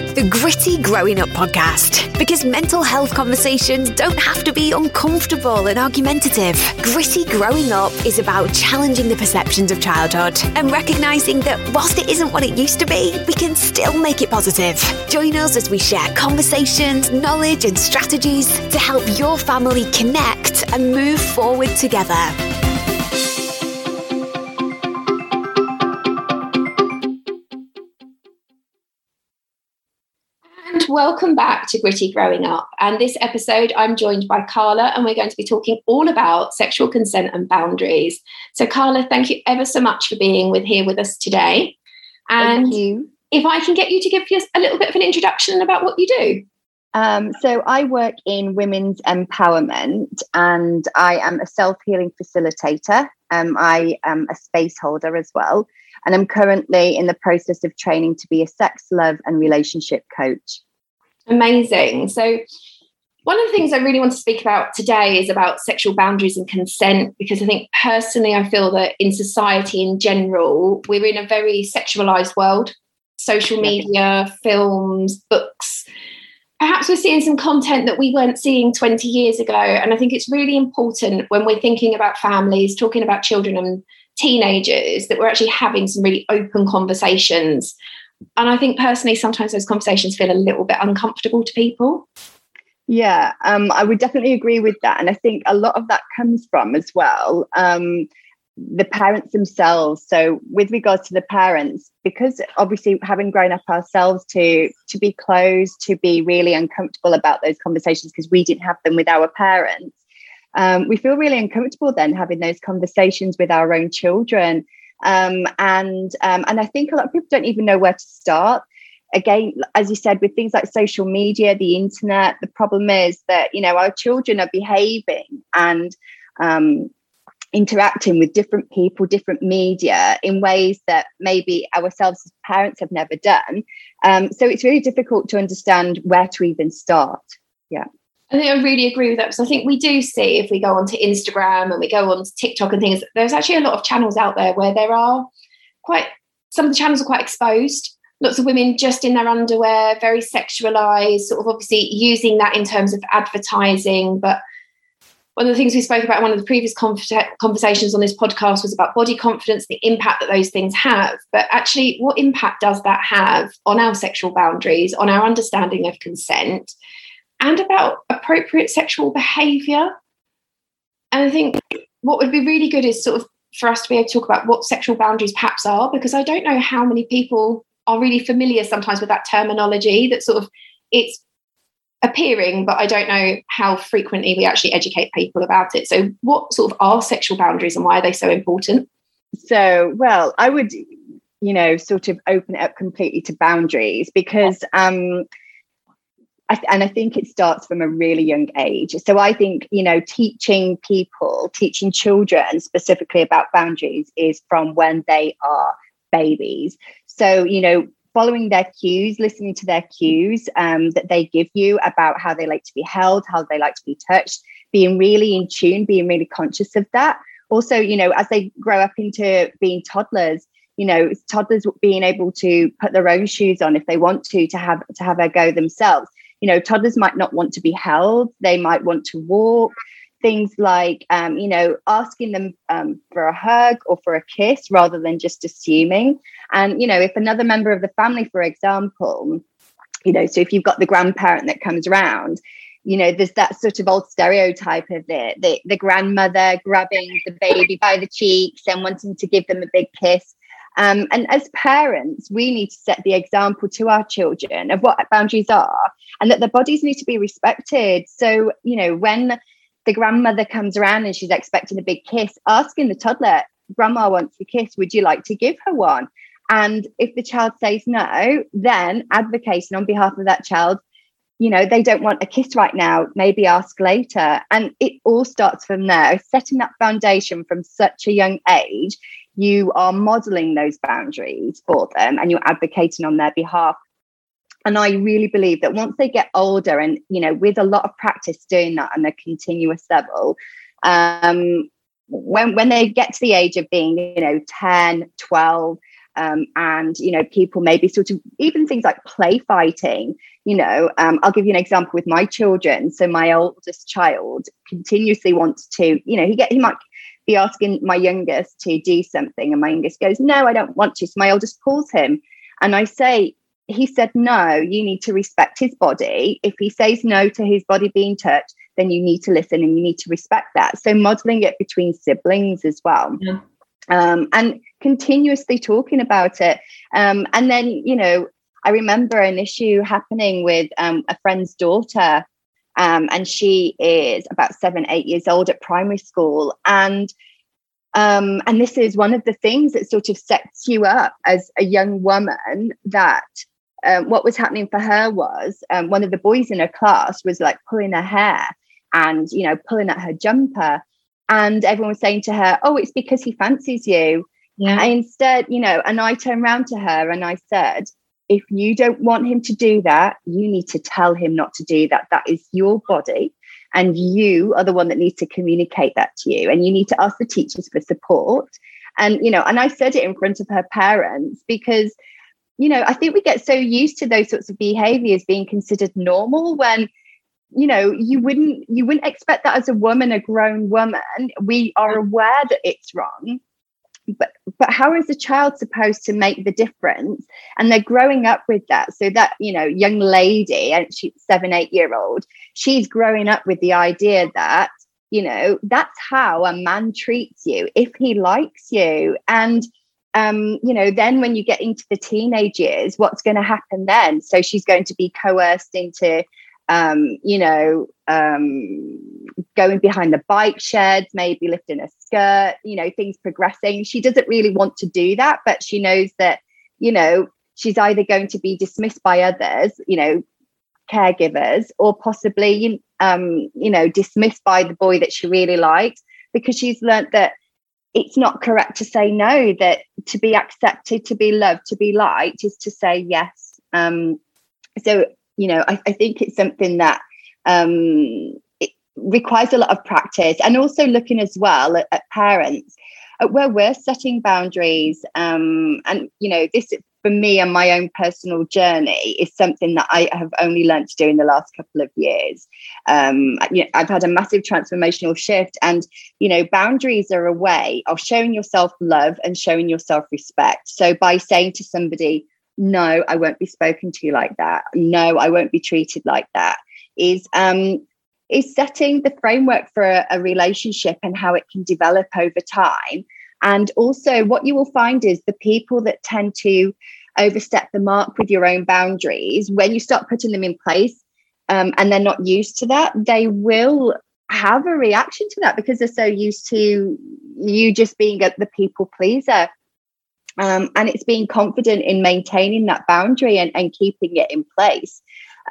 the Gritty Growing Up podcast, because mental health conversations don't have to be uncomfortable and argumentative. Gritty Growing Up is about challenging the perceptions of childhood and recognising that whilst it isn't what it used to be, we can still make it positive. Join us as we share conversations, knowledge and strategies to help your family connect and move forward together. Welcome back to Gritty Growing Up. And this episode, I'm joined by Carla, and we're going to be talking all about sexual consent and boundaries. So, Carla, thank you ever so much for being here with us today. And thank you. If I can get you to give us a little bit of an introduction about what you do. So I work in women's empowerment, and I am a self-healing facilitator. I am a space holder as well. And I'm currently in the process of training to be a sex, love, and relationship coach. Amazing. So one of the things I really want to speak about today is about sexual boundaries and consent, because I think personally, I feel that in society in general, we're in a very sexualized world. Social media, films, books. Perhaps we're seeing some content that we weren't seeing 20 years ago. And I think it's really important when we're thinking about families, talking about children and teenagers, that we're actually having some really open conversations. And I think personally, sometimes those conversations feel a little bit uncomfortable to people. Yeah, I would definitely agree with that. And I think a lot of that comes from as well, the parents themselves. So with regards to the parents, because obviously having grown up ourselves to be closed, to be really uncomfortable about those conversations because we didn't have them with our parents, we feel really uncomfortable then having those conversations with our own children. And I think a lot of people don't even know where to start. Again, as you said, with things like social media, the internet, the problem is that, our children are behaving and interacting with different people, different media in ways that maybe ourselves as parents have never done. So it's really difficult to understand where to even start. Yeah. I think I really agree with that, because I think we do see, if we go onto Instagram and we go on to TikTok and things, there's actually a lot of channels out there where there are some of the channels are quite exposed. Lots of women just in their underwear, very sexualized, sort of obviously using that in terms of advertising. But one of the things we spoke about in one of the previous conversations on this podcast was about body confidence, the impact that those things have. But actually, what impact does that have on our sexual boundaries, on our understanding of consent, and about appropriate sexual behaviour? And I think what would be really good is sort of for us to be able to talk about what sexual boundaries perhaps are, because I don't know how many people are really familiar sometimes with that terminology, that sort of it's appearing, but I don't know how frequently we actually educate people about it. So what sort of are sexual boundaries and why are they so important? So, well, I would, sort of open it up completely to boundaries, because I think it starts from a really young age. So I think, teaching children specifically about boundaries is from when they are babies. So, following their cues, listening to their cues that they give you about how they like to be held, how they like to be touched, being really in tune, being really conscious of that. Also, as they grow up into being toddlers, toddlers being able to put their own shoes on if they want to have a go themselves. Toddlers might not want to be held. They might want to walk. Things like, asking them for a hug or for a kiss rather than just assuming. And, if another member of the family, for example, so if you've got the grandparent that comes around, there's that sort of old stereotype of the grandmother grabbing the baby by the cheeks and wanting to give them a big kiss. And as parents, we need to set the example to our children of what boundaries are and that their bodies need to be respected. So, when the grandmother comes around and she's expecting a big kiss, asking the toddler, "Grandma wants a kiss, would you like to give her one?" And if the child says no, then advocating on behalf of that child, they don't want a kiss right now, maybe ask later. And it all starts from there, setting that foundation from such a young age. You are modeling those boundaries for them and you're advocating on their behalf. And I really believe that once they get older and, with a lot of practice doing that on a continuous level, when they get to the age of being, 10, 12, And, you know, people maybe sort of even things like play fighting, you know, I'll give you an example with my children. So my oldest child continuously wants to, you know, he might be asking my youngest to do something, and my youngest goes, no, I don't want to. So my oldest pulls him, and I say, he said, no, you need to respect his body. If he says no to his body being touched, then you need to listen and you need to respect that. So modeling it between siblings as well. Yeah. And continuously talking about it. And then, you know, I remember an issue happening with a friend's daughter, and she is about 7-8 years old at primary school. And this is one of the things that sort of sets you up as a young woman, that what was happening for her was one of the boys in her class was like pulling her hair and, you know, pulling at her jumper. And everyone was saying to her, oh, it's because he fancies you. Yeah. And instead, you know, and I turned around to her and I said, if you don't want him to do that, you need to tell him not to do that. That is your body. And you are the one that needs to communicate that to you. And you need to ask the teachers for support. And, you know, and I said it in front of her parents because, you know, I think we get so used to those sorts of behaviors being considered normal when, you know, you wouldn't expect that as a woman, a grown woman. We are aware that it's wrong, but how is a child supposed to make the difference? And they're growing up with that. So that, you know, young lady, and she's 7-8 year old, she's growing up with the idea that, you know, that's how a man treats you if he likes you. And you know, then when you get into the teenage years, what's going to happen then? So she's going to be coerced into going behind the bike sheds, maybe lifting a skirt, you know, things progressing. She doesn't really want to do that, but she knows that, you know, she's either going to be dismissed by others, you know, caregivers, or possibly, you know, dismissed by the boy that she really likes, because she's learnt that it's not correct to say no, that to be accepted, to be loved, to be liked is to say yes. So, you know, I think it's something that it requires a lot of practice, and also looking as well at parents, at where we're setting boundaries. And, you know, this for me and my own personal journey is something that I have only learned to do in the last couple of years. You know, I've had a massive transformational shift, and, you know, boundaries are a way of showing yourself love and showing yourself respect. So by saying to somebody, no, I won't be spoken to like that, no, I won't be treated like that, is setting the framework for a relationship and how it can develop over time. And also what you will find is the people that tend to overstep the mark with your own boundaries, when you start putting them in place and they're not used to that, they will have a reaction to that because they're so used to you just being the people pleaser. And it's being confident in maintaining that boundary and keeping it in place.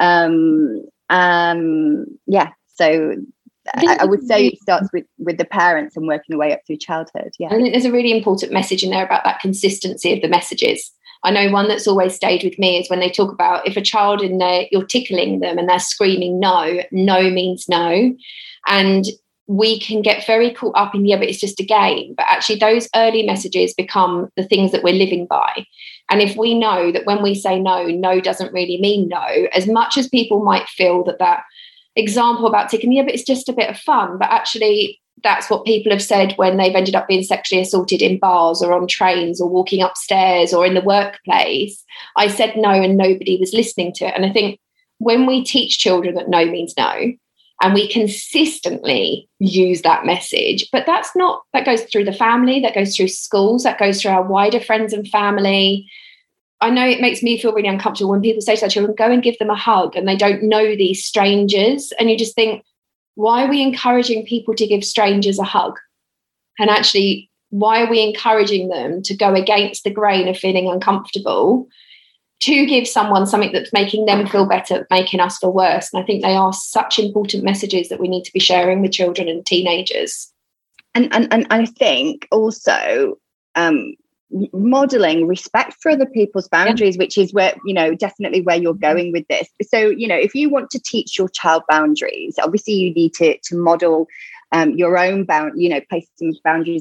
So I would say it starts with the parents and working their way up through childhood. Yeah, I think there's a really important message in there about that consistency of the messages. I know one that's always stayed with me is when they talk about if a child in there, you're tickling them and they're screaming no means no. And we can get very caught up in, but it's just a game. But actually those early messages become the things that we're living by. And if we know that when we say no doesn't really mean no, as much as people might feel that example about tickling, but it's just a bit of fun. But actually that's what people have said when they've ended up being sexually assaulted in bars or on trains or walking upstairs or in the workplace. I said no and nobody was listening to it. And I think when we teach children that no means no, and we consistently use that message, but that goes through the family, that goes through schools, that goes through our wider friends and family. I know it makes me feel really uncomfortable when people say to their children, go and give them a hug, and they don't know these strangers. And you just think, why are we encouraging people to give strangers a hug? And actually, why are we encouraging them to go against the grain of feeling uncomfortable to give someone something that's making them feel better, making us feel worse? And I think they are such important messages that we need to be sharing with children and teenagers. And I think also modeling respect for other people's boundaries, which is where, you know, definitely where you're going with this. So, you know, if you want to teach your child boundaries, obviously you need to model your own place some boundaries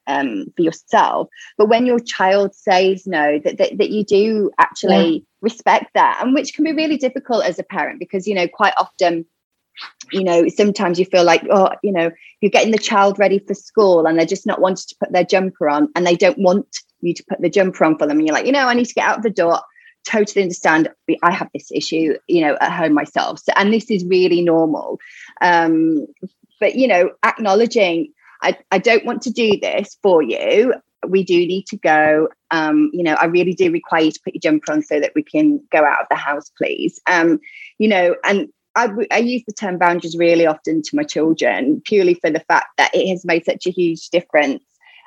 for yourself. But when your child says no, that you do actually respect that, and which can be really difficult as a parent, because, quite often, sometimes you feel like, you're getting the child ready for school and they're just not wanting to put their jumper on, and they don't want you to put the jumper on for them. And you're like, I need to get out of the door. Totally understand. I have this issue, at home myself. So, and this is really normal. But, acknowledging, I don't want to do this for you. We do need to go. I really do require you to put your jumper on so that we can go out of the house, please. And I use the term boundaries really often to my children, purely for the fact that it has made such a huge difference.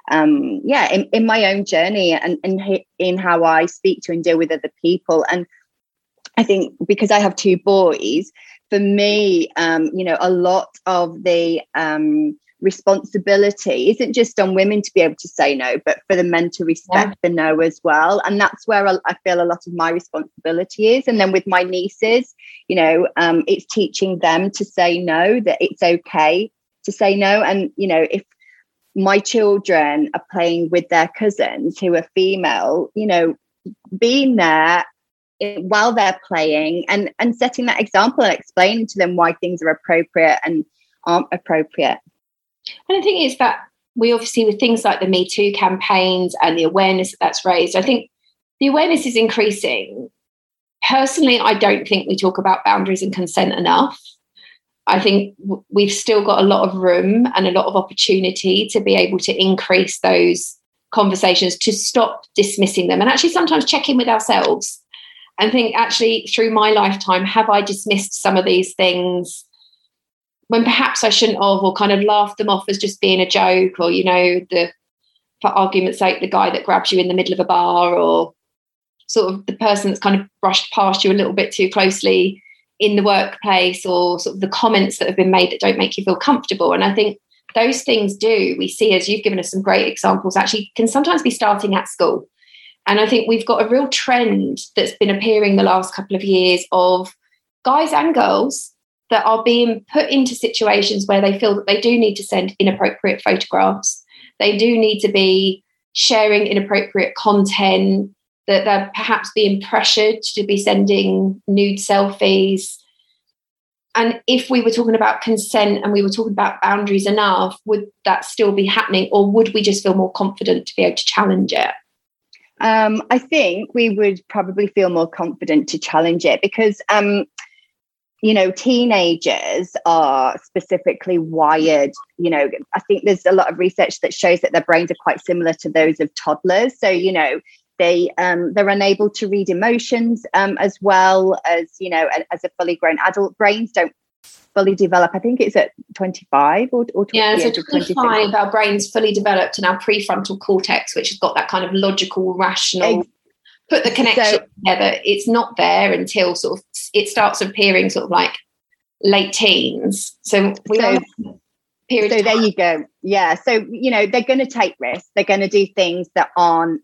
In my own journey and in how I speak to and deal with other people. And I think because I have two boys, for me, a lot of the responsibility isn't just on women to be able to say no, but for the men to respect the no as well. And that's where I feel a lot of my responsibility is. And then with my nieces, it's teaching them to say no, that it's okay to say no. And, if my children are playing with their cousins who are female, being there while they're playing and setting that example and explaining to them why things are appropriate and aren't appropriate. And I think it's that we obviously, with things like the Me Too campaigns and the awareness that's raised, I think the awareness is increasing. Personally, I don't think we talk about boundaries and consent enough. I think we've still got a lot of room and a lot of opportunity to be able to increase those conversations, to stop dismissing them, and actually sometimes check in with ourselves and think, actually, through my lifetime, have I dismissed some of these things when perhaps I shouldn't have, or kind of laughed them off as just being a joke, or, for argument's sake, the guy that grabs you in the middle of a bar, or sort of the person that's kind of brushed past you a little bit too closely in the workplace, or sort of the comments that have been made that don't make you feel comfortable. And I think those things we see, as you've given us some great examples, actually can sometimes be starting at school. And I think we've got a real trend that's been appearing the last couple of years of guys and girls that are being put into situations where they feel that they do need to send inappropriate photographs. They do need to be sharing inappropriate content, that they're perhaps being pressured to be sending nude selfies. And if we were talking about consent and we were talking about boundaries enough, would that still be happening, or would we just feel more confident to be able to challenge it? I think we would probably feel more confident to challenge it because, teenagers are specifically wired. I think there's a lot of research that shows that their brains are quite similar to those of toddlers. So, they're unable to read emotions as well as, as a fully grown adult. Brains don't fully develop. I think it's at 25 or 20. Yeah, so 25, our brain's fully developed, and our prefrontal cortex, which has got that kind of logical, rational, put the connection together. It's not there until sort of it starts appearing sort of like late teens. So there you go. Yeah. So, they're going to take risks. They're going to do things that aren't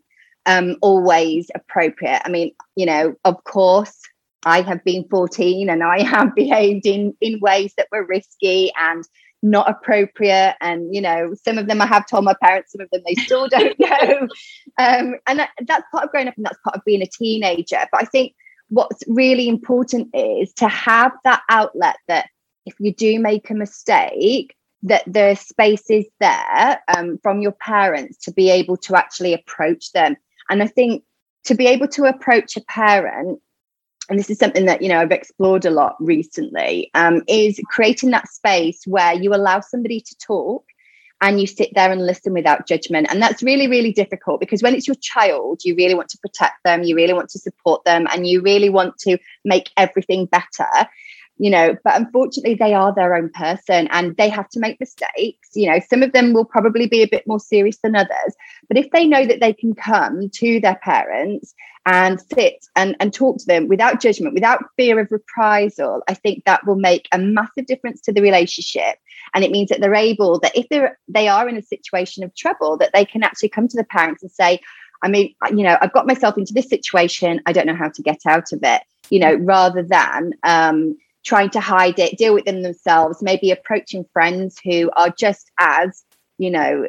always appropriate. I mean, of course, I have been 14 and I have behaved in ways that were risky and not appropriate. And, some of them I have told my parents, some of them they still don't know. And that's part of growing up, and that's part of being a teenager. But I think what's really important is to have that outlet, that if you do make a mistake, that the space is there from your parents to be able to actually approach them. And I think to be able to approach a parent, and this is something that, I've explored a lot recently, is creating that space where you allow somebody to talk and you sit there and listen without judgment. And that's really, really difficult, because when it's your child, you really want to protect them, you really want to support them, and you really want to make everything better. But unfortunately they are their own person and they have to make mistakes. Some of them will probably be a bit more serious than others, but if they know that they can come to their parents and sit and talk to them without judgment, without fear of reprisal, I think that will make a massive difference to the relationship. And it means that they're able, that if they are in a situation of trouble, that they can actually come to the parents and say, I've got myself into this situation, I don't know how to get out of it, rather than trying to hide it, deal with them themselves, maybe approaching friends who are just as,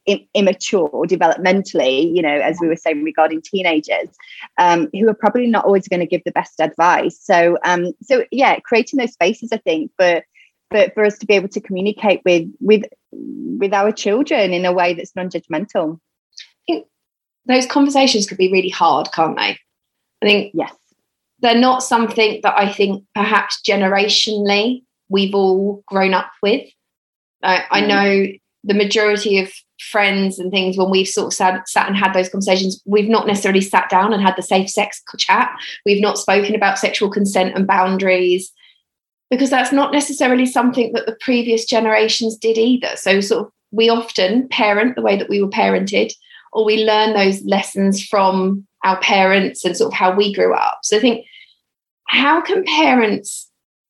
immature developmentally, you know, as we were saying regarding teenagers, who are probably not always going to give the best advice. So yeah, creating those spaces, I think, for us to be able to communicate with our children in a way that's non-judgmental. I think those conversations could be really hard, can't they? I think yes, they're not something that I think perhaps generationally we've all grown up with. I know the majority of friends and things, when we've sort of sat and had those conversations, we've not necessarily sat down and had the safe sex chat. We've not spoken about sexual consent and boundaries, because that's not necessarily something that the previous generations did either. So sort of we often parent the way that we were parented, or we learn those lessons from our parents and sort of how we grew up. So I think, how can parents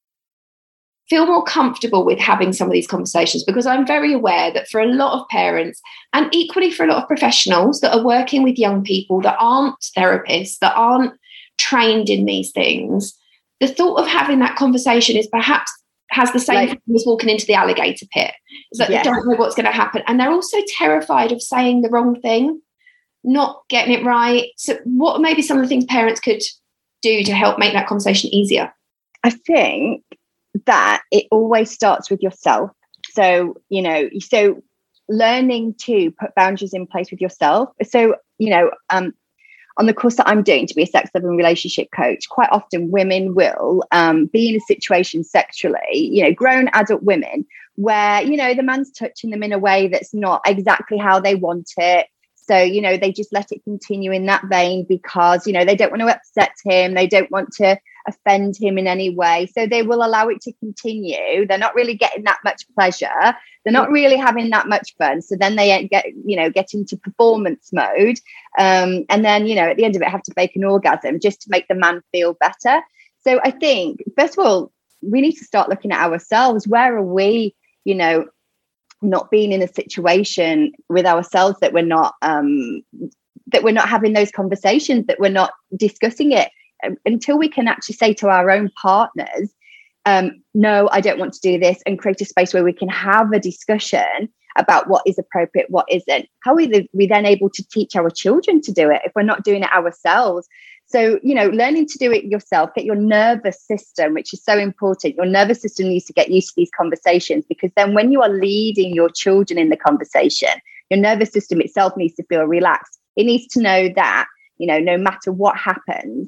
feel more comfortable with having some of these conversations? Because I'm very aware that for a lot of parents, and equally for a lot of professionals that are working with young people that aren't therapists, that aren't trained in these things, the thought of having that conversation is perhaps has the same thing as walking into the alligator pit. It's like they don't know what's going to happen. And they're also terrified of saying the wrong thing, not getting it right. So what are maybe some of the things parents could do to help make that conversation easier? I think that it always starts with yourself. So, you know, so learning to put boundaries in place with yourself. So, you know, on the course that I'm doing to be a sex, love and relationship coach, quite often women will be in a situation sexually, you know, grown adult women, where, you know, the man's touching them in a way that's not exactly how they want it. So, you know, they just let it continue in that vein because, you know, they don't want to upset him. They don't want to offend him in any way. So they will allow it to continue. They're not really getting that much pleasure. They're not really having that much fun. So then they get into performance mode. And then, you know, at the end of it, have to fake an orgasm just to make the man feel better. So I think, first of all, we need to start looking at ourselves. Where are we, you know, not being in a situation with ourselves that we're not having those conversations, that we're not discussing it until we can actually say to our own partners, no, I don't want to do this, and create a space where we can have a discussion about what is appropriate, what isn't. How are we then able to teach our children to do it if we're not doing it ourselves? So, you know, learning to do it yourself, get your nervous system, which is so important. Your nervous system needs to get used to these conversations, because then when you are leading your children in the conversation, your nervous system itself needs to feel relaxed. It needs to know that, you know, no matter what happens,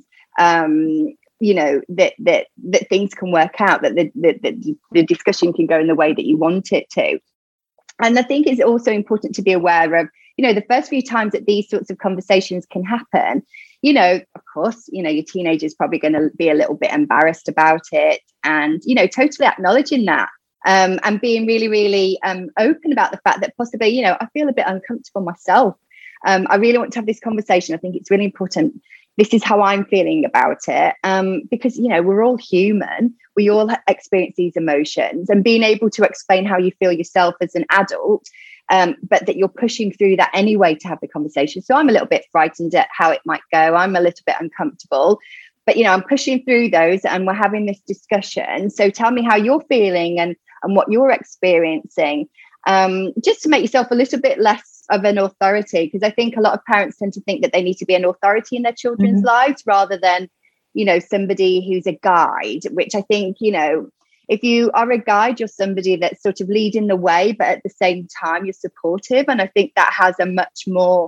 you know, that things can work out, that the discussion can go in the way that you want it to. And I think it's also important to be aware of, you know, the first few times that these sorts of conversations can happen, you know, of course, you know, your teenager's probably going to be a little bit embarrassed about it, and, you know, totally acknowledging that, and being really, really open about the fact that possibly, you know, I feel a bit uncomfortable myself. I really want to have this conversation. I think it's really important. This is how I'm feeling about it. Because, you know, we're all human. We all experience these emotions, and being able to explain how you feel yourself as an adult, but that you're pushing through that anyway to have the conversation. So I'm a little bit frightened at how it might go. I'm a little bit uncomfortable, but, you know, I'm pushing through those and we're having this discussion. So tell me how you're feeling and what you're experiencing, just to make yourself a little bit less of an authority, because I think a lot of parents tend to think that they need to be an authority in their children's lives rather than, you know, somebody who's a guide, which I think, you know, if you are a guide, you're somebody that's sort of leading the way, but at the same time, you're supportive. And I think that has a much more,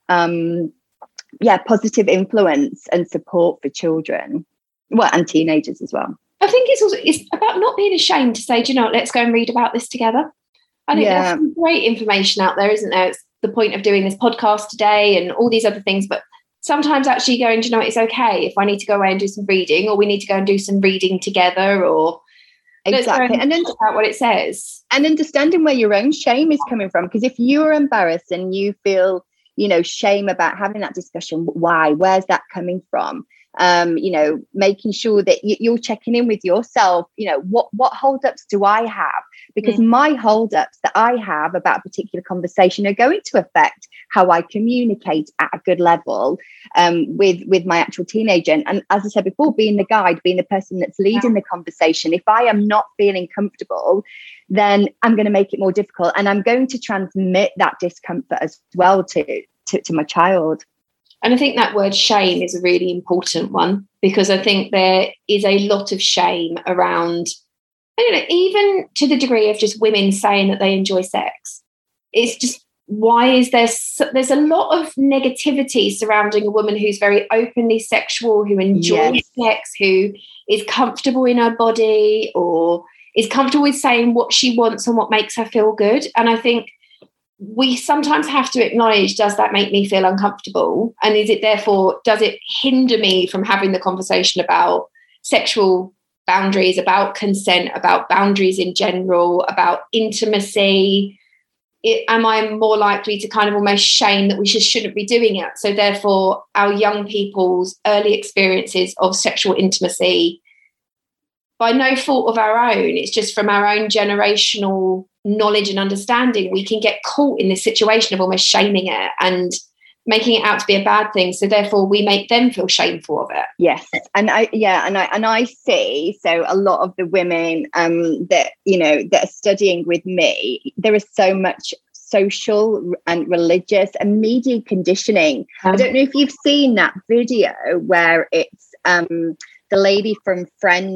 positive influence and support for children, well, and teenagers as well. I think it's about not being ashamed to say, do you know, let's go and read about this together. I think there's some great information out there, isn't there? It's the point of doing this podcast today and all these other things. But sometimes actually going, do you know, it's okay if I need to go away and do some reading, or we need to go and do some reading together, or exactly, and then about what it says, and understanding where your own shame is coming from. Because if you're embarrassed and you feel, you know, shame about having that discussion, where's that coming from? you know, making sure that you're checking in with yourself. You know, what holdups do I have? Because my holdups that I have about a particular conversation are going to affect how I communicate at a good level with my actual teenager. And as I said before, being the guide, being the person that's leading the conversation, if I am not feeling comfortable, then I'm going to make it more difficult, and I'm going to transmit that discomfort as well to my child. And I think that word shame is a really important one, because I think there is a lot of shame around, I don't know, even to the degree of just women saying that they enjoy sex. It's just, why is there's a lot of negativity surrounding a woman who's very openly sexual, who enjoys sex, who is comfortable in her body, or is comfortable with saying what she wants and what makes her feel good. And I think we sometimes have to acknowledge, does that make me feel uncomfortable? And is it therefore, does it hinder me from having the conversation about sexual boundaries, about consent, about boundaries in general, about intimacy? Am I more likely to kind of almost shame that we just shouldn't be doing it? So therefore, our young people's early experiences of sexual intimacy, by no fault of our own, it's just from our own generational knowledge and understanding, we can get caught in this situation of almost shaming it and making it out to be a bad thing. So therefore we make them feel shameful of it. Yes. And I see, so a lot of the women that, you know, that are studying with me, there is so much social and religious and media conditioning. I don't know if you've seen that video where it's the lady from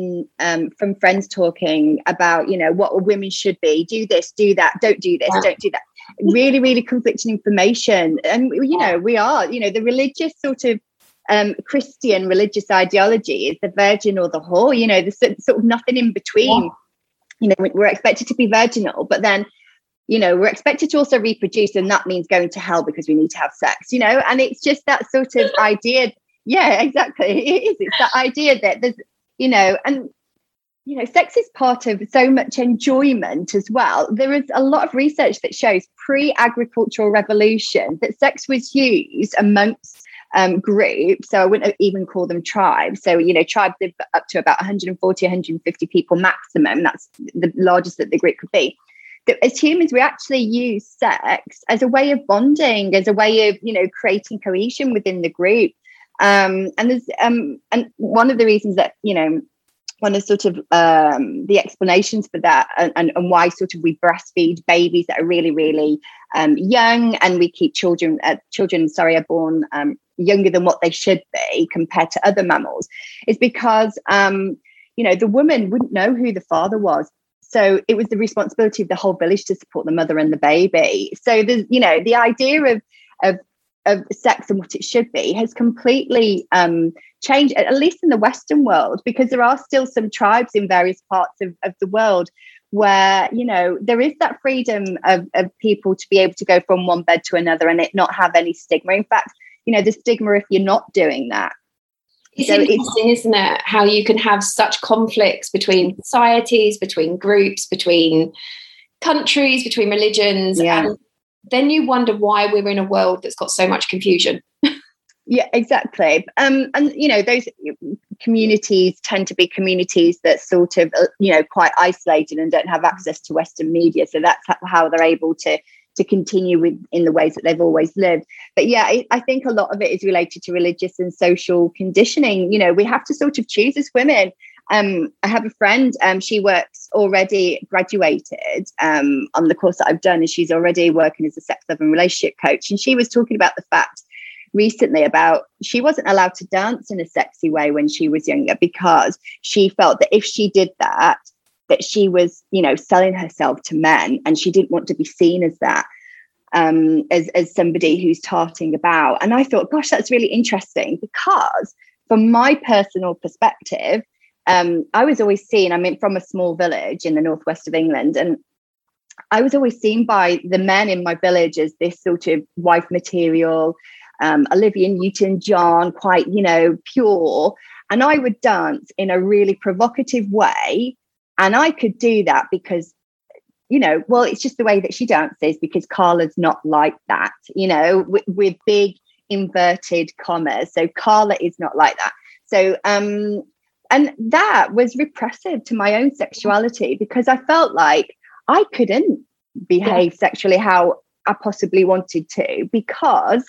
Friends talking about, you know, what women should be, do this, do that, don't do this, don't do that. Really, really conflicting information. And, you know, we are, you know, the religious sort of Christian religious ideology is the virgin or the whore, you know, there's sort of nothing in between. You know, we're expected to be virginal, but then, you know, we're expected to also reproduce, and that means going to hell because we need to have sex, you know, and it's just that sort of idea. Yeah, exactly. It is. It's that idea that there's, you know, and, you know, sex is part of so much enjoyment as well. There is a lot of research that shows pre-agricultural revolution that sex was used amongst groups. So I wouldn't even call them tribes. So, you know, tribes live up to about 140, 150 people maximum. That's the largest that the group could be. That as humans, we actually use sex as a way of bonding, as a way of, you know, creating cohesion within the group. And there's and one of the reasons that, you know, one of sort of the explanations for that and why sort of we breastfeed babies that are really, really young, and we keep children are born younger than what they should be compared to other mammals, is because you know, the woman wouldn't know who the father was. So it was the responsibility of the whole village to support the mother and the baby. So there's, you know, the idea of sex and what it should be has completely changed, at least in the Western world, because there are still some tribes in various parts of the world where, you know, there is that freedom of people to be able to go from one bed to another and it not have any stigma. In fact, you know, the stigma if you're not doing that. It's interesting, isn't it, how you can have such conflicts between societies, between groups, between countries, between religions. Yeah. And then you wonder why we're in a world that's got so much confusion. Yeah, exactly. And, you know, those communities tend to be communities that sort of, you know, quite isolated and don't have access to Western media. So that's how they're able to continue with in the ways that they've always lived. But yeah, I think a lot of it is related to religious and social conditioning. You know, we have to sort of choose as women. I have a friend, she works already graduated on the course that I've done, and she's already working as a sex, love and relationship coach. And she was talking about the fact recently about she wasn't allowed to dance in a sexy way when she was younger, because she felt that if she did that she was, you know, selling herself to men, and she didn't want to be seen as that, as somebody who's tarting about. And I thought, gosh, that's really interesting, because from my personal perspective, I was always seen, I mean, from a small village in the northwest of England, and I was always seen by the men in my village as this sort of wife material, Olivia Newton-John, quite, you know, pure. And I would dance in a really provocative way. And I could do that because, you know, well, it's just the way that she dances, because Carla's not like that, you know, with big inverted commas. So Carla is not like that. So and that was repressive to my own sexuality, because I felt like I couldn't behave sexually how I possibly wanted to, because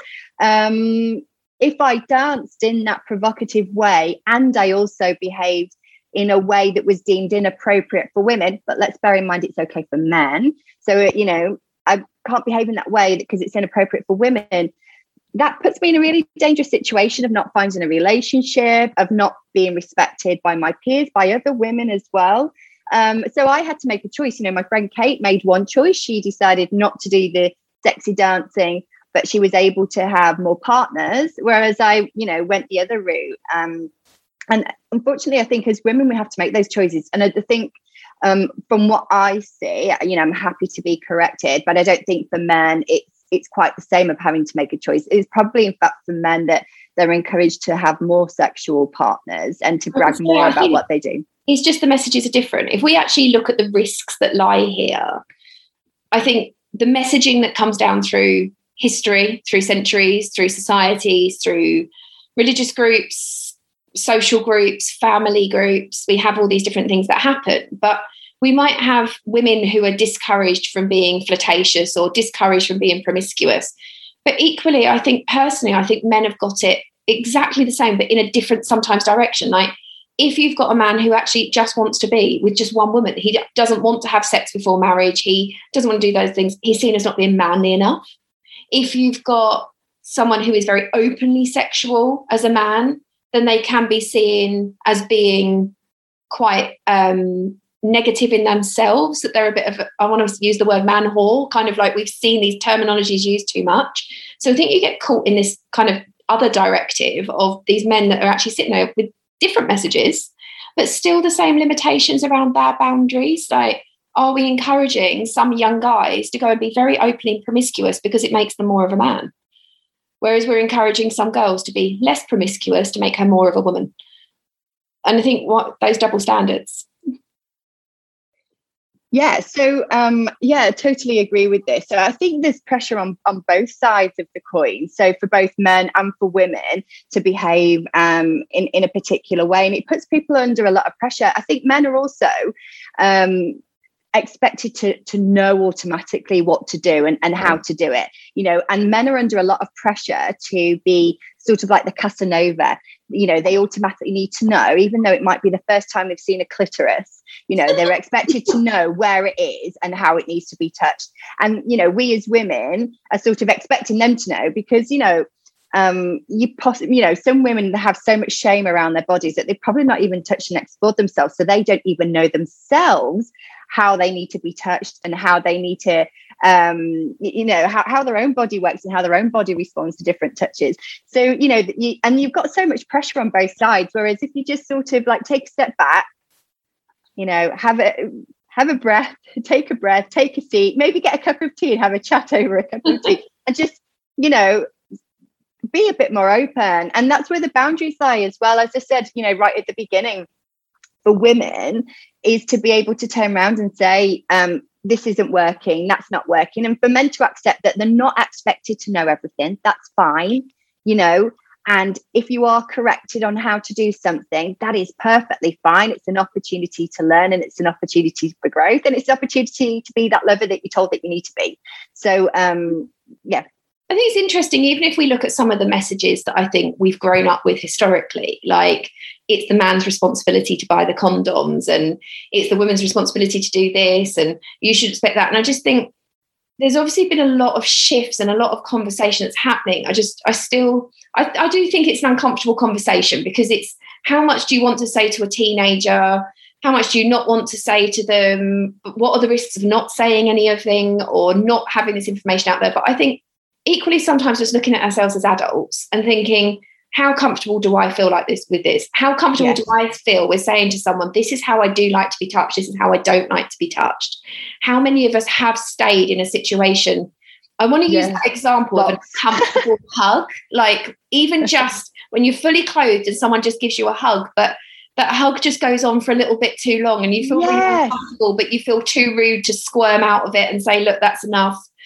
if I danced in that provocative way and I also behaved in a way that was deemed inappropriate for women, but let's bear in mind it's okay for men. So, you know, I can't behave in that way because it's inappropriate for women. That puts me in a really dangerous situation of not finding a relationship, of not being respected by my peers, by other women as well. So I had to make a choice. You know, my friend Kate made one choice. She decided not to do the sexy dancing, but she was able to have more partners, whereas I, you know, went the other route. And unfortunately, I think as women, we have to make those choices. And I think from what I see, you know, I'm happy to be corrected, but I don't think for men it's quite the same of having to make a choice. It's probably, in fact, for men that they're encouraged to have more sexual partners and to brag more about what they do. It's just the messages are different. If we actually look at the risks that lie here, I think the messaging that comes down through history, through centuries, through societies, through religious groups, social groups, family groups, we have all these different things that happen. But we might have women who are discouraged from being flirtatious or discouraged from being promiscuous. But equally, I think personally, I think men have got it exactly the same, but in a different sometimes direction. Like if you've got a man who actually just wants to be with just one woman, he doesn't want to have sex before marriage, he doesn't want to do those things, he's seen as not being manly enough. If you've got someone who is very openly sexual as a man, then they can be seen as being quite negative in themselves, that they're a bit of, I want to use the word man whore, kind of like we've seen these terminologies used too much. So I think you get caught in this kind of other directive of these men that are actually sitting there with different messages, but still the same limitations around their boundaries. Like, are we encouraging some young guys to go and be very openly promiscuous because it makes them more of a man? Whereas we're encouraging some girls to be less promiscuous to make her more of a woman. And I think what those double standards. Yeah, so totally agree with this. So I think there's pressure on both sides of the coin. So for both men and for women to behave in a particular way, and it puts people under a lot of pressure. I think men are also expected to know automatically what to do and how to do it, you know, and men are under a lot of pressure to be sort of like the Casanova. You know, they automatically need to know, even though it might be the first time they've seen a clitoris, you know, they're expected to know where it is and how it needs to be touched. And, you know, we as women are sort of expecting them to know because, you know, some women have so much shame around their bodies that they've probably not even touched and explored themselves. So they don't even know themselves how they need to be touched and how they need to, how their own body works and how their own body responds to different touches. So, you know, and you've got so much pressure on both sides. Whereas if you just sort of like take a step back, you know, have a breath, take a seat, maybe get a cup of tea and have a chat over a cup of tea and just, you know, be a bit more open. And that's where the boundaries lie as well. As I said, you know, right at the beginning, for women is to be able to turn around and say, this isn't working, that's not working. And for men to accept that they're not expected to know everything, that's fine, you know. And if you are corrected on how to do something, that is perfectly fine. It's an opportunity to learn and it's an opportunity for growth and it's an opportunity to be that lover that you're told that you need to be. So, yeah. I think it's interesting, even if we look at some of the messages that I think we've grown up with historically, like it's the man's responsibility to buy the condoms and it's the woman's responsibility to do this and you should expect that. And I just think there's obviously been a lot of shifts and a lot of conversation that's happening. I do think it's an uncomfortable conversation because it's how much do you want to say to a teenager? How much do you not want to say to them? What are the risks of not saying anything or not having this information out there? But I think equally sometimes just looking at ourselves as adults and thinking, how comfortable do I feel like this with this? How comfortable do I feel with saying to someone, this is how I do like to be touched, this is how I don't like to be touched? How many of us have stayed in a situation? I want to use that example of a comfortable hug, like even just when you're fully clothed and someone just gives you a hug, but that hug just goes on for a little bit too long and you feel really uncomfortable, but you feel too rude to squirm out of it and say, look, that's enough.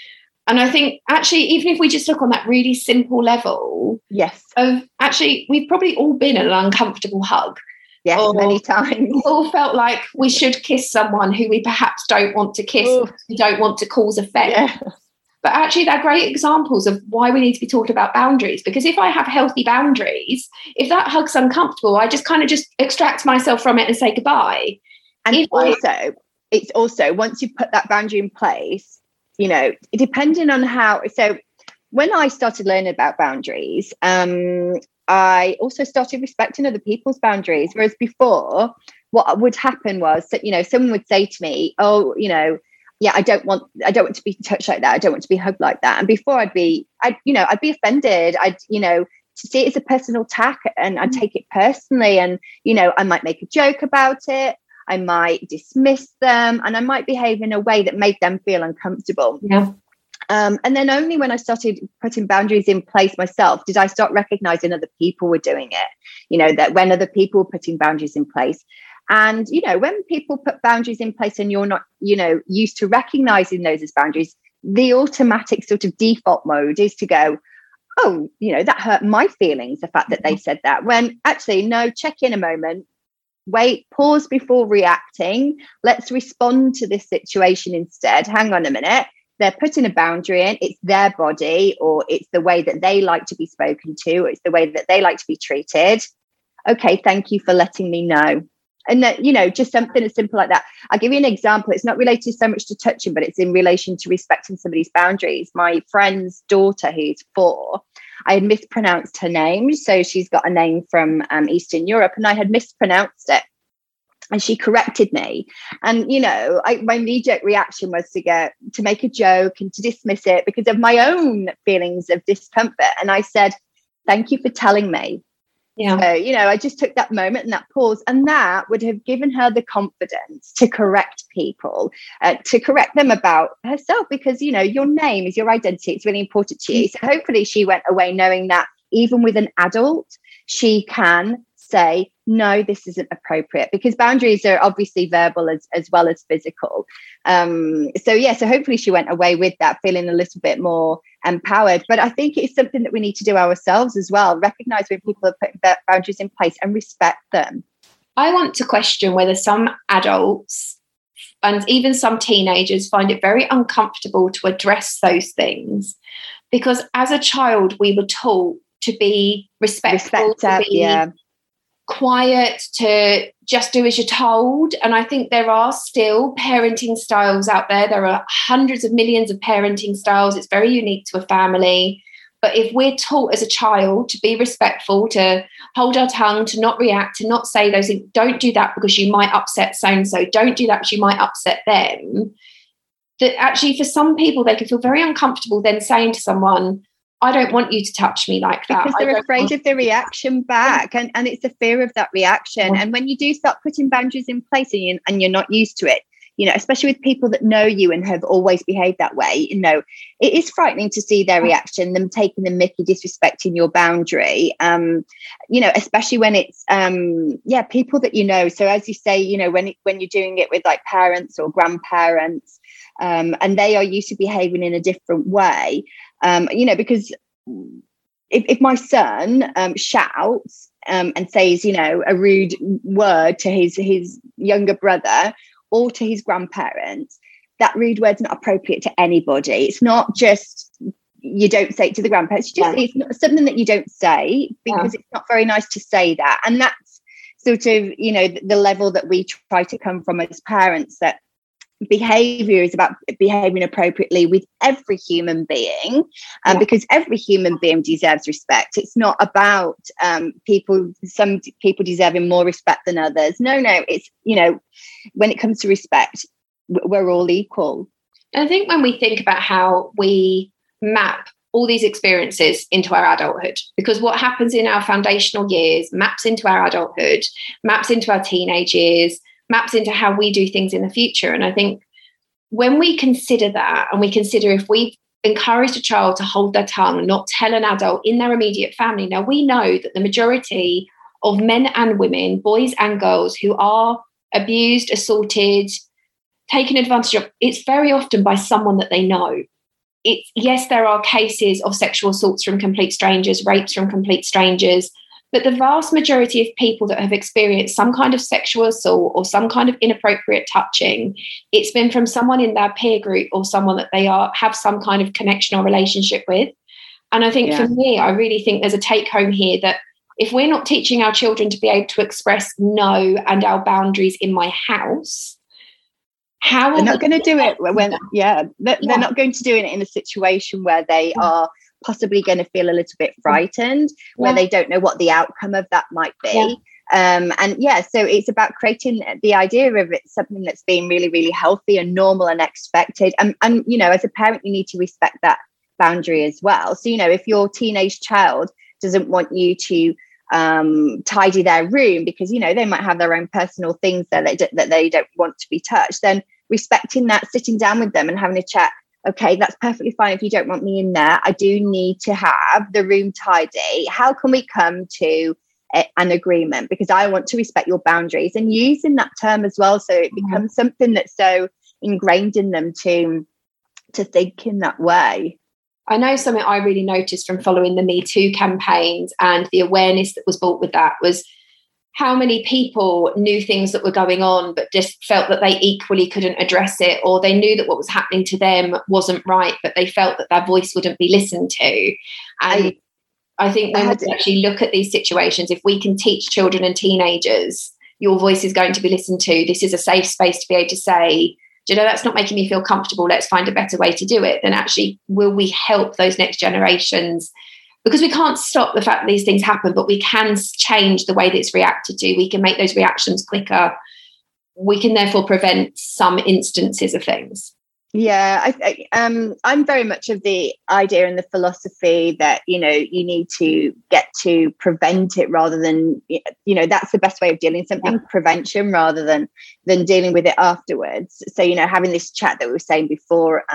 And I think actually, even if we just look on that really simple level, yes, of actually, we've probably all been in an uncomfortable hug. Yes, many times. We all felt like we should kiss someone who we perhaps don't want to kiss, we don't want to cause offence. Yeah. But actually, they're great examples of why we need to be talking about boundaries. Because if I have healthy boundaries, if that hug's uncomfortable, I just kind of just extract myself from it and say goodbye. And it's also, once you've put that boundary in place, you know, depending on how, so when I started learning about boundaries, I also started respecting other people's boundaries. Whereas before, what would happen was that, you know, someone would say to me, oh, you know, yeah, I don't want to be touched like that. I don't want to be hugged like that. And before I'd be offended. I'd, you know, to see it as a personal attack, and I'd take it personally. And, you know, I might make a joke about it. I might dismiss them, and I might behave in a way that made them feel uncomfortable. Yeah. And then only when I started putting boundaries in place myself did I start recognizing other people were doing it, you know, that when other people were putting boundaries in place. And, you know, when people put boundaries in place and you're not, you know, used to recognizing those as boundaries, the automatic sort of default mode is to go, oh, you know, that hurt my feelings, the fact that they said that, when actually, no, check in a moment. Wait, pause before reacting. Let's respond to this situation instead. Hang on a minute. They're putting a boundary in. It's their body, or it's the way that they like to be spoken to, or it's the way that they like to be treated. Okay, thank you for letting me know. And that, you know, just something as simple like that. I'll give you an example. It's not related so much to touching, but it's in relation to respecting somebody's boundaries. My friend's daughter, who's 4, I had mispronounced her name. So she's got a name from Eastern Europe, and I had mispronounced it. And she corrected me. And, you know, my knee-jerk reaction was to make a joke and to dismiss it because of my own feelings of discomfort. And I said, thank you for telling me. Yeah. So, you know, I just took that moment and that pause, and that would have given her the confidence to correct people, to correct them about herself, because, you know, your name is your identity. It's really important to you. So hopefully she went away knowing that even with an adult, she can say, no, this isn't appropriate, because boundaries are obviously verbal as well as physical. So hopefully she went away with that feeling a little bit more empowered. But I think it's something that we need to do ourselves as well. Recognize when people are putting boundaries in place and respect them. I want to question whether some adults and even some teenagers find it very uncomfortable to address those things, because as a child we were taught to be respectful, to be quiet, to just do as you're told. And I think there are still parenting styles out there. There are hundreds of millions of parenting styles. It's very unique to a family. But if we're taught as a child to be respectful, to hold our tongue, to not react, to not say those things, don't do that because you might upset so-and-so, don't do that because you might upset them, that actually for some people, they can feel very uncomfortable then saying to someone, I don't want you to touch me like that. Because they're afraid of the reaction back. And it's a fear of that reaction. And when you do start putting boundaries in place and you're not used to it, you know, especially with people that know you and have always behaved that way, you know, it is frightening to see their reaction, them taking the mickey, disrespecting your boundary, you know, especially when it's, people that you know. So as you say, you know, when you're doing it with like parents or grandparents, and they are used to behaving in a different way, you know, because if my son shouts and says, you know, a rude word to his younger brother or to his grandparents, that rude word's not appropriate to anybody. It's not just, you don't say it to the grandparents. It's not something that you don't say because it's not very nice to say that. And that's sort of, you know, the level that we try to come from as parents, that behavior is about behaving appropriately with every human being, because every human being deserves respect. It's not about some people deserving more respect than others. No, it's, you know, when it comes to respect, we're all equal. I think when we think about how we map all these experiences into our adulthood, because what happens in our foundational years maps into our adulthood, maps into our teenage years, maps into how we do things in the future. And I think when we consider that, and we consider if we've encouraged a child to hold their tongue, not tell an adult in their immediate family. Now, we know that the majority of men and women, boys and girls who are abused, assaulted, taken advantage of, it's very often by someone that they know. yes, there are cases of sexual assaults from complete strangers, rapes from complete strangers, but the vast majority of people that have experienced some kind of sexual assault or some kind of inappropriate touching, it's been from someone in their peer group or someone that they have some kind of connection or relationship with. And I think for me, I really think there's a take home here that if we're not teaching our children to be able to express no and our boundaries in my house, how they're not going to do it when they're not going to do it in a situation where they are possibly going to feel a little bit frightened, where they don't know what the outcome of that might be. So it's about creating the idea of it something that's being really, really healthy and normal and expected. And you know, as a parent, you need to respect that boundary as well. So, you know, if your teenage child doesn't want you to tidy their room because, you know, they might have their own personal things that they don't want to be touched, then respecting that, sitting down with them and having a chat. Okay, that's perfectly fine if you don't want me in there. I do need to have the room tidy. How can we come to an agreement? Because I want to respect your boundaries, and using that term as well, so it becomes something that's so ingrained in them to think in that way. I know something I really noticed from following the Me Too campaigns and the awareness that was brought with that was how many people knew things that were going on but just felt that they equally couldn't address it, or they knew that what was happening to them wasn't right, but they felt that their voice wouldn't be listened to. And I think when we actually look at these situations, if we can teach children and teenagers, your voice is going to be listened to, this is a safe space to be able to say, do you know, that's not making me feel comfortable, let's find a better way to do it, then actually will we help those next generations? Because we can't stop the fact that these things happen, but we can change the way that it's reacted to. We can make those reactions quicker. We can therefore prevent some instances of things. Yeah, I'm very much of the idea and the philosophy that, you know, you need to get to prevent it rather than, you know, that's the best way of dealing with something, prevention rather than dealing with it afterwards. So, you know, having this chat that we were saying before,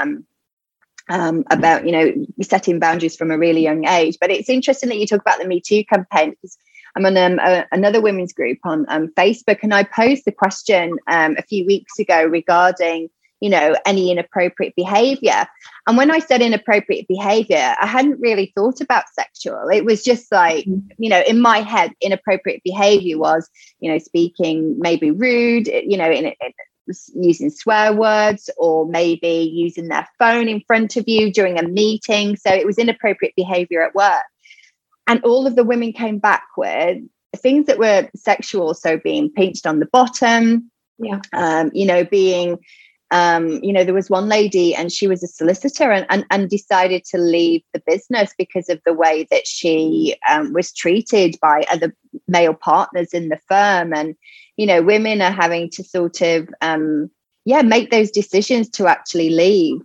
about, you know, setting boundaries from a really young age. But it's interesting that you talk about the Me Too campaign, because I'm on another women's group on Facebook, and I posed the question a few weeks ago regarding, you know, any inappropriate behavior. And when I said inappropriate behavior, I hadn't really thought about sexual. It was just like, you know, in my head, inappropriate behavior was, you know, speaking maybe rude, you know, using swear words, or maybe using their phone in front of you during a meeting. So it was inappropriate behavior at work. And all of the women came back with things that were sexual. So being pinched on the bottom, you know, being, you know, there was one lady and she was a solicitor and decided to leave the business because of the way that she was treated by other male partners in the firm. And, you know, women are having to sort of, make those decisions to actually leave.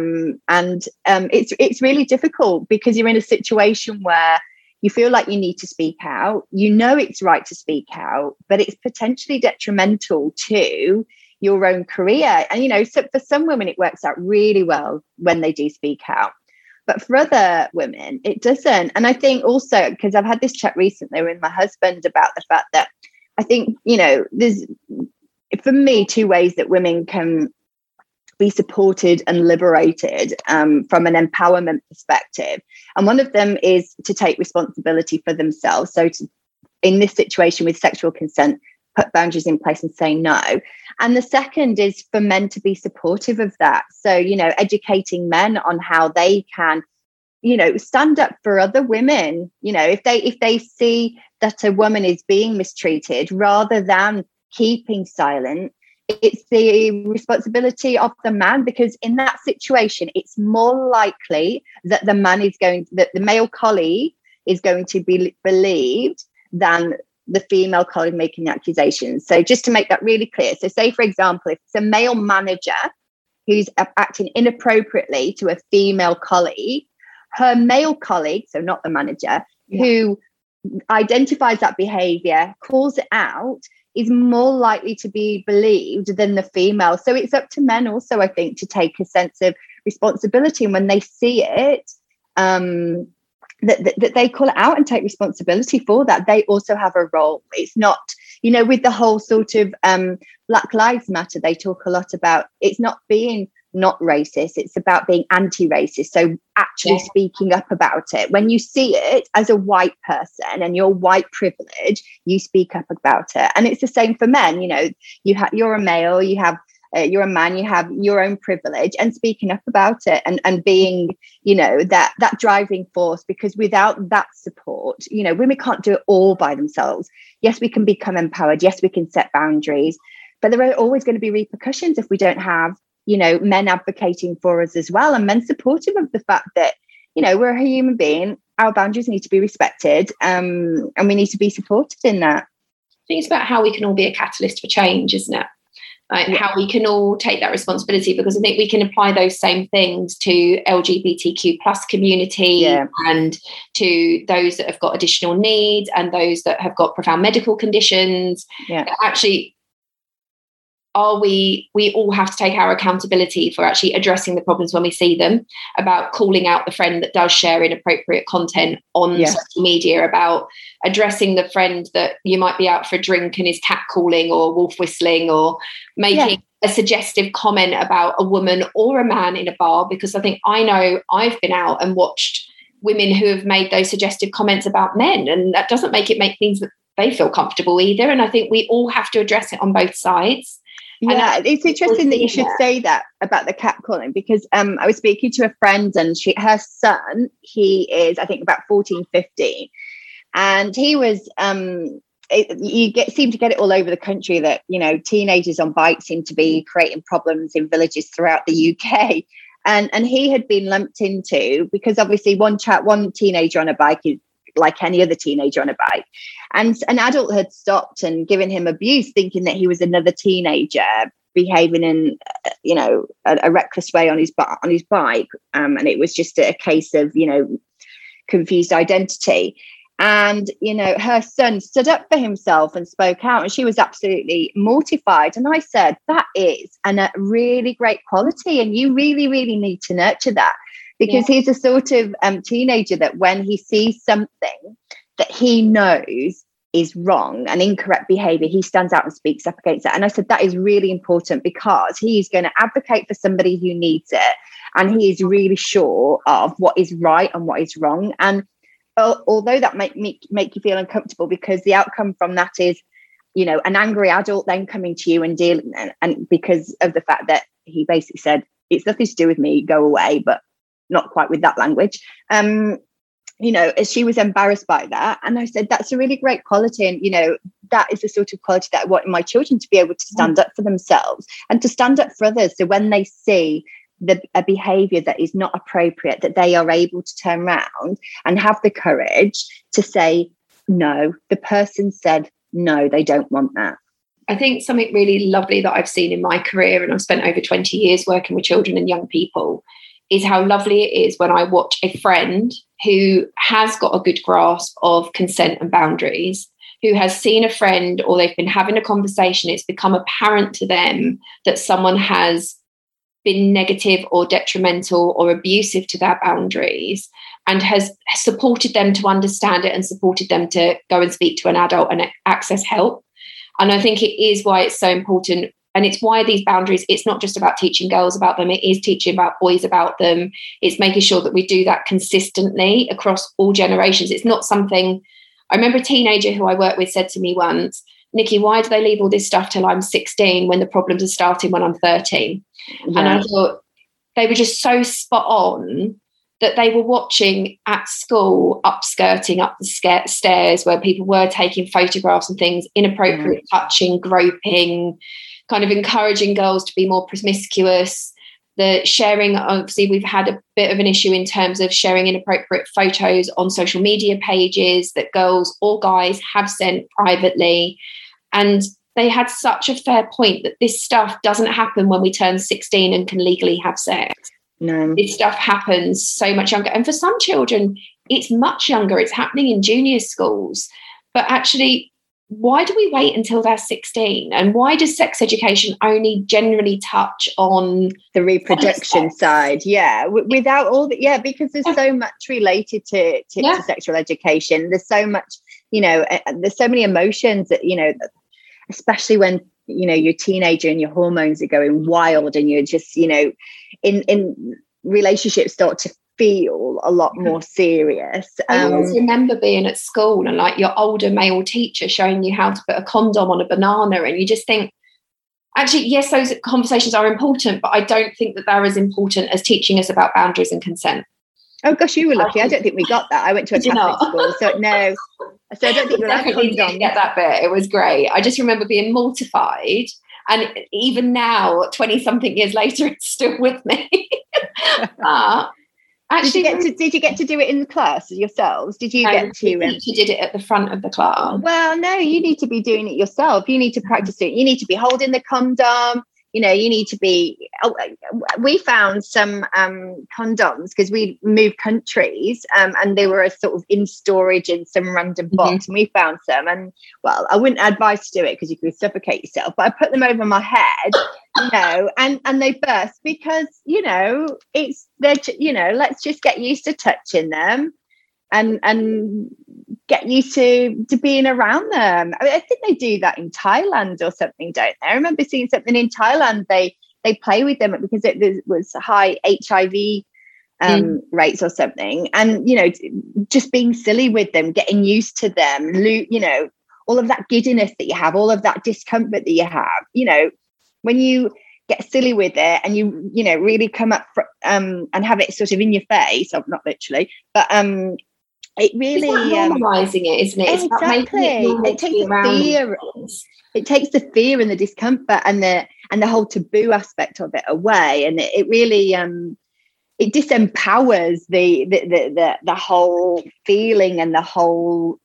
It's really difficult because you're in a situation where you feel like you need to speak out. You know it's right to speak out, but it's potentially detrimental to your own career. And, you know, so for some women, it works out really well when they do speak out. But for other women, it doesn't. And I think also, because I've had this chat recently with my husband about the fact that I think, you know, there's, for me, two ways that women can be supported and liberated from an empowerment perspective. And one of them is to take responsibility for themselves. So in this situation with sexual consent, put boundaries in place and say no. And the second is for men to be supportive of that. So, you know, educating men on how they can, you know, stand up for other women. You know, if they see that a woman is being mistreated, rather than keeping silent, it's the responsibility of the man, because in that situation, it's more likely that that the male colleague is going to be believed than the female colleague making the accusations. So just to make that really clear. So say, for example, if it's a male manager who's acting inappropriately to a female colleague, her male colleague, so not the manager, who identifies that behavior, calls it out, is more likely to be believed than the female. So it's up to men also, I think, to take a sense of responsibility. And when they see it, that they call it out and take responsibility for that. They also have a role. It's not, you know, with the whole sort of Black Lives Matter, they talk a lot about it's not being not racist, it's about being anti-racist. So actually speaking up about it. When you see it as a white person and your white privilege, you speak up about it. And it's the same for men. You know, you're a male, you're a man, you have your own privilege, and speaking up about it and being, you know, that driving force, because without that support, you know, women can't do it all by themselves. Yes, we can become empowered. Yes, we can set boundaries, but there are always going to be repercussions if we don't have, you know, men advocating for us as well, and men supportive of the fact that, you know, we're a human being, our boundaries need to be respected, and we need to be supported in that. I think it's about how we can all be a catalyst for change, isn't it? Like how we can all take that responsibility, because I think we can apply those same things to LGBTQ plus community and to those that have got additional needs and those that have got profound medical conditions. Actually, we all have to take our accountability for actually addressing the problems when we see them, about calling out the friend that does share inappropriate content on social media, about addressing the friend that you might be out for a drink and is catcalling or wolf whistling, or making a suggestive comment about a woman or a man in a bar, because I know I've been out and watched women who have made those suggestive comments about men, and that doesn't make things that they feel comfortable either. And I think we all have to address it on both sides. Yeah, it's interesting that you should say that about the catcalling, because I was speaking to a friend, and her son, he is, I think, about 14, 15. And he was, seem to get it all over the country that, you know, teenagers on bikes seem to be creating problems in villages throughout the UK. And he had been lumped into, because obviously one teenager on a bike is like any other teenager on a bike, and an adult had stopped and given him abuse, thinking that he was another teenager behaving in, you know, a reckless way on his bike, and it was just a case of, you know, confused identity. And, you know, her son stood up for himself and spoke out, and she was absolutely mortified. And I said, that is a really great quality, and you really, really need to nurture that. Because he's a sort of teenager that when he sees something that he knows is wrong and incorrect behavior, he stands out and speaks up against it. And I said, that is really important, because he's going to advocate for somebody who needs it. And he is really sure of what is right and what is wrong. And although that might make you feel uncomfortable, because the outcome from that is, you know, an angry adult then coming to you and dealing, and because of the fact that he basically said, it's nothing to do with me, go away, but not quite with that language. You know, as she was embarrassed by that. And I said, that's a really great quality. And, you know, that is the sort of quality that I want my children to be able to stand up for themselves and to stand up for others. So when they see a behavior that is not appropriate, that they are able to turn around and have the courage to say, no, the person said, no, they don't want that. I think something really lovely that I've seen in my career, and I've spent over 20 years working with children and young people, is how lovely it is when I watch a friend who has got a good grasp of consent and boundaries, who has seen a friend, or they've been having a conversation, it's become apparent to them that someone has been negative or detrimental or abusive to their boundaries, and has supported them to understand it and supported them to go and speak to an adult and access help. And I think it is why it's so important. And it's why these boundaries, it's not just about teaching girls about them, it is teaching about boys about them. It's making sure that we do that consistently across all generations. It's not something, I remember a teenager who I worked with said to me once, Nikki, why do they leave all this stuff till I'm 16 when the problems are starting when I'm 13? Yeah. And I thought they were just so spot on, that they were watching at school, upskirting up the stairs where people were taking photographs and things, inappropriate touching, groping, kind of encouraging girls to be more promiscuous. The sharing, obviously, we've had a bit of an issue in terms of sharing inappropriate photos on social media pages that girls or guys have sent privately. And they had such a fair point that this stuff doesn't happen when we turn 16 and can legally have sex. No. This stuff happens so much younger. And for some children, it's much younger. It's happening in junior schools. But actually, why do we wait until they're 16? And why does sex education only generally touch on the reproduction side? Yeah, without all the, because there's so much related to sexual education. There's so much, there's so many emotions that, especially when, you know, you're a teenager and your hormones are going wild and you're just, you know, in relationships start to feel a lot more serious. I always remember being at school and like your older male teacher showing you how to put a condom on a banana, and you just think, actually, yes, those conversations are important, but I don't think that they're as important as teaching us about boundaries and consent. Oh gosh, you were lucky. I don't think we got that. I went to a Catholic school, so no. So I don't think we had condoms. Get that bit. It was great. I just remember being mortified, and even now, 20-something years later, it's still with me. Actually, did you get to do it in the class yourselves? Did you get to? The teacher did it at the front of the class. Well, no, you need to be doing it yourself. You need to practice it. You need to be holding the condom. You know, you need to be. We found some condoms because we moved countries, and they were sort of in storage in some random box. And we found some, and well, I wouldn't advise to do it because you could suffocate yourself. But I put them over my head, you know, and they burst because, you know, you know, let's just get used to touching them, and get used to being around them. I mean, I think they do that in Thailand or something, don't they? I remember seeing something in Thailand. They play with them because it was high HIV rates or something. And, you know, just being silly with them, getting used to them, you know, all of that giddiness that you have, all of that discomfort that you have, you know, when you get silly with it and you know, really come up and have it sort of in your face, not literally, but it really normalizing it, isn't it? Exactly. It takes the fear. It takes the fear and the discomfort and the whole taboo aspect of it away, and it really it disempowers the whole feeling and the whole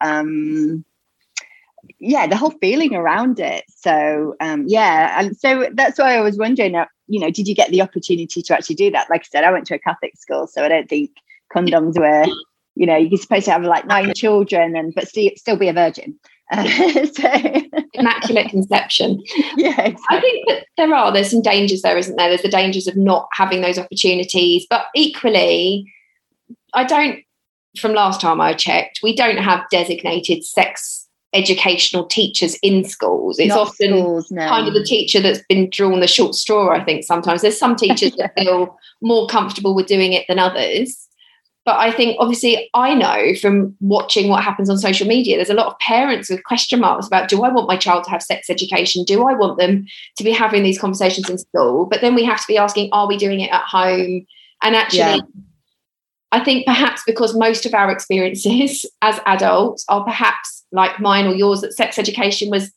the whole feeling around it. So and so that's why I was wondering, you know, did you get the opportunity to actually do that? Like I said, I went to a Catholic school, so I don't think condoms were. You know, you're supposed to have like 9 children, but still be a virgin. Immaculate conception. Yeah, exactly. I think that there's some dangers there, isn't there? There's the dangers of not having those opportunities, but equally, from last time I checked, we don't have designated sex educational teachers in schools. It's not often schools, no. Kind of the teacher that's been drawn the short straw, I think sometimes. There's some teachers that feel more comfortable with doing it than others. But I think, obviously, I know from watching what happens on social media, there's a lot of parents with question marks about, do I want my child to have sex education? Do I want them to be having these conversations in school? But then we have to be asking, are we doing it at home? And actually, I think perhaps because most of our experiences as adults are perhaps like mine or yours, that sex education was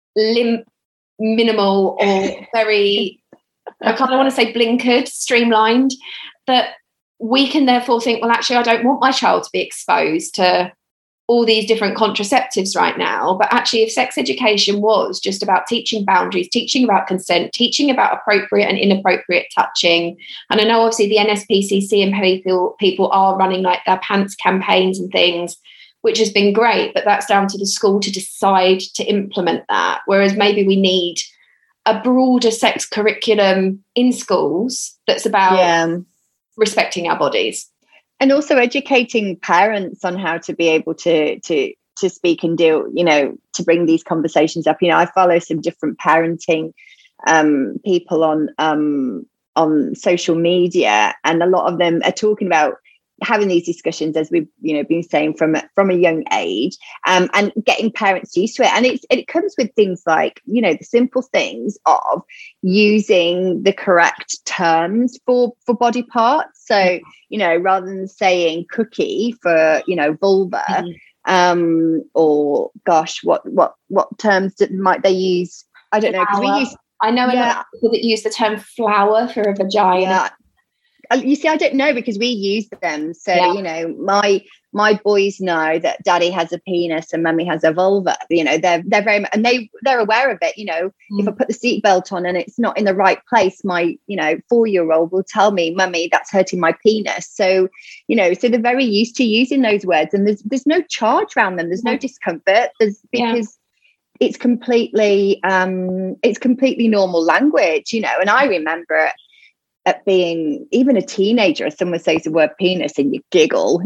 minimal or very, I kind of want to say blinkered, streamlined, that we can therefore think, well, actually, I don't want my child to be exposed to all these different contraceptives right now. But actually, if sex education was just about teaching boundaries, teaching about consent, teaching about appropriate and inappropriate touching, and I know obviously the NSPCC and people are running like their pants campaigns and things, which has been great, but that's down to the school to decide to implement that. Whereas maybe we need a broader sex curriculum in schools that's about respecting our bodies, and also educating parents on how to be able to speak and deal, you know, to bring these conversations up. You know, I follow some different parenting people on social media, and a lot of them are talking about having these discussions, as we've, you know, been saying from a young age, and getting parents used to it. And it comes with things like, you know, the simple things of using the correct terms for body parts. So, you know, rather than saying cookie for, you know, vulva, or gosh, what terms might they use? I don't know, because I know a lot of people that use the term flower for a vagina. Yeah. You see, I don't know, because we use them. So, you know, my boys know that daddy has a penis and mummy has a vulva. You know, they're very, and they're aware of it. You know, if I put the seatbelt on and it's not in the right place, my, you know, 4-year-old will tell me, mummy, that's hurting my penis. So, you know, so they're very used to using those words, and there's no charge around them. There's no discomfort. Because it's completely normal language, you know. And I remember at being even a teenager, if someone says the word penis and you giggle,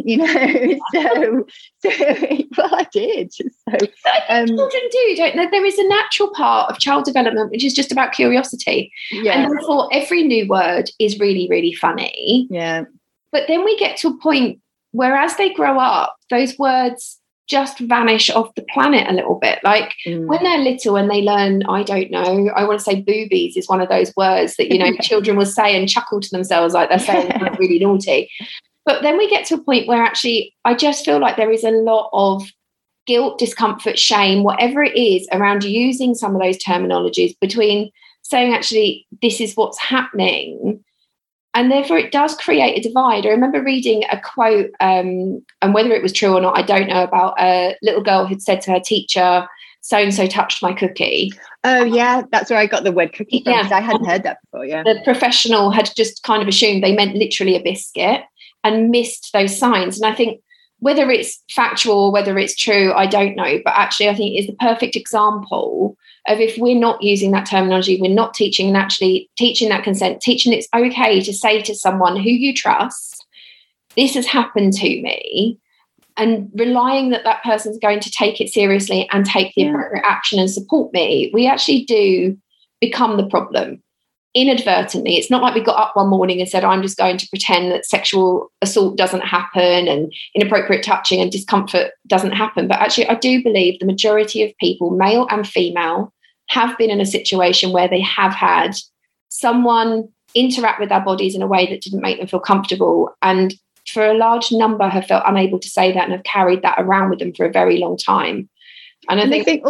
so well, I did. So I think children do, don't they? There is a natural part of child development which is just about curiosity, and therefore every new word is really, really funny. Yeah, but then we get to a point where, as they grow up, those words just vanish off the planet a little bit. Like when they're little and they learn, I don't know, I want to say boobies is one of those words that, children will say and chuckle to themselves like they're saying something really naughty. But then we get to a point where actually I just feel like there is a lot of guilt, discomfort, shame, whatever it is around using some of those terminologies, between saying actually this is what's happening. And therefore, it does create a divide. I remember reading a quote, and whether it was true or not, I don't know, about a little girl who'd said to her teacher, so-and-so touched my cookie. Oh, yeah, that's where I got the word cookie from, because I hadn't heard that before, yeah. The professional had just kind of assumed they meant literally a biscuit and missed those signs. And I think whether it's factual or whether it's true, I don't know. But actually, I think it's the perfect example of, if we're not using that terminology, we're not teaching, and actually teaching that consent, teaching it's okay to say to someone who you trust, this has happened to me, and relying that that person's going to take it seriously and take the appropriate action and support me, we actually do become the problem inadvertently. It's not like we got up one morning and said, I'm just going to pretend that sexual assault doesn't happen and inappropriate touching and discomfort doesn't happen. But actually, I do believe the majority of people, male and female, have been in a situation where they have had someone interact with their bodies in a way that didn't make them feel comfortable. And for a large number have felt unable to say that and have carried that around with them for a very long time. And I think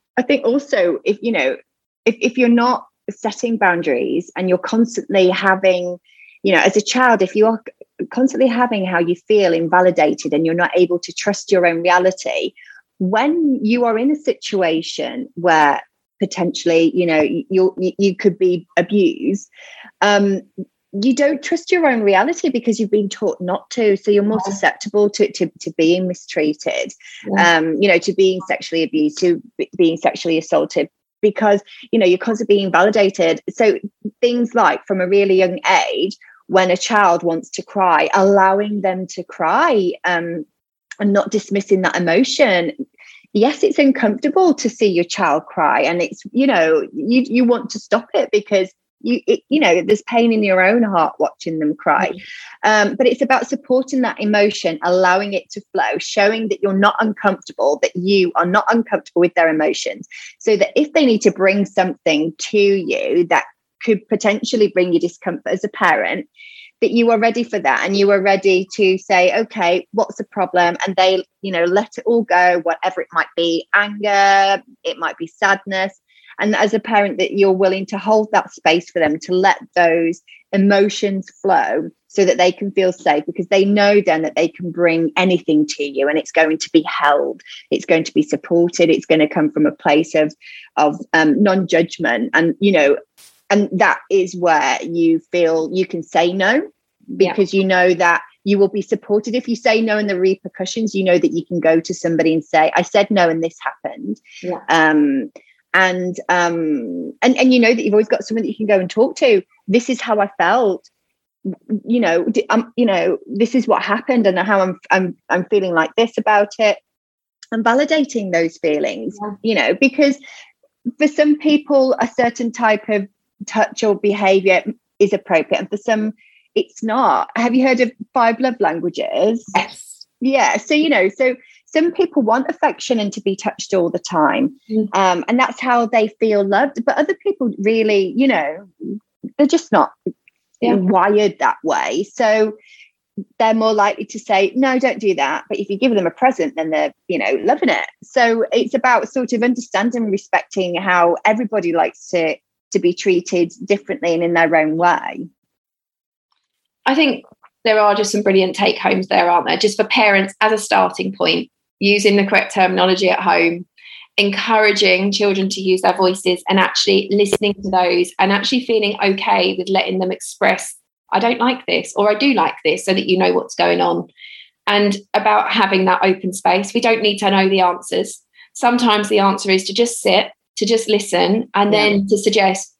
also, if you're not setting boundaries and you're constantly having, as a child, if you are constantly having how you feel invalidated and you're not able to trust your own reality, when you are in a situation where potentially, you could be abused, you don't trust your own reality because you've been taught not to. So you're more susceptible to being mistreated, to being sexually abused, to being sexually assaulted, because, you're constantly being validated. So things like from a really young age, when a child wants to cry, allowing them to cry, and not dismissing that emotion. Yes, it's uncomfortable to see your child cry, and it's, you want to stop it because there's pain in your own heart watching them cry. But it's about supporting that emotion, allowing it to flow, showing that you're not uncomfortable, that you are not uncomfortable with their emotions, so that if they need to bring something to you that could potentially bring you discomfort as a parent, that you are ready for that, and you are ready to say, okay, what's the problem? And they, let it all go, whatever it might be, anger, it might be sadness. And as a parent, that you're willing to hold that space for them, to let those emotions flow so that they can feel safe, because they know then that they can bring anything to you and it's going to be held, it's going to be supported, it's going to come from a place of non-judgment. And, and that is where you feel you can say no, because you know that you will be supported. If you say no and the repercussions, you know that you can go to somebody and say, I said no and this happened. And you know that you've always got someone that you can go and talk to. This is how I felt. This is what happened, and how I'm feeling like this about it. And validating those feelings, because for some people, a certain type of touch or behavior is appropriate, and for some, it's not. Have you heard of 5 love languages? Yes. Yeah. So some people want affection and to be touched all the time. And that's how they feel loved. But other people really, they're just not wired that way. So they're more likely to say, no, don't do that. But if you give them a present, then they're, loving it. So it's about sort of understanding and respecting how everybody likes to be treated differently and in their own way. I think there are just some brilliant take homes there, aren't there? Just for parents as a starting point, using the correct terminology at home, encouraging children to use their voices and actually listening to those, and actually feeling okay with letting them express, I don't like this, or I do like this, so that you know what's going on. And about having that open space. We don't need to know the answers. Sometimes the answer is to just sit, to just listen, and then to suggest,